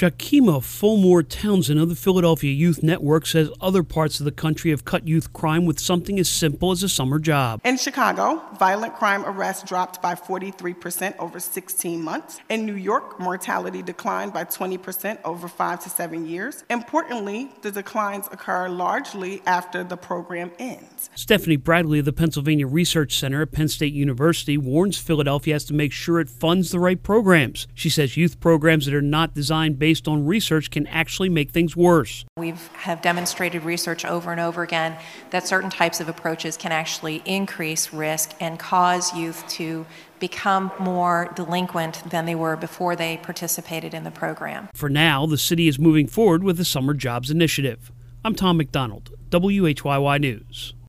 Shakima Fulmore Townsend of the Philadelphia Youth Network says other parts of the country have cut youth crime with something as simple as a summer job. In Chicago, violent crime arrests dropped by 43% over 16 months. In New York, mortality declined by 20% over 5 to 7 years. Importantly, the declines occur largely after the program ends. Stephanie Bradley of the Pennsylvania Research Center at Penn State University warns Philadelphia has to make sure it funds the right programs. She says youth programs that are not designed based on research can actually make things worse. We have demonstrated research over and over again that certain types of approaches can actually increase risk and cause youth to become more delinquent than they were before they participated in the program. For now, the city is moving forward with the Summer Jobs Initiative. I'm Tom McDonald, WHYY News.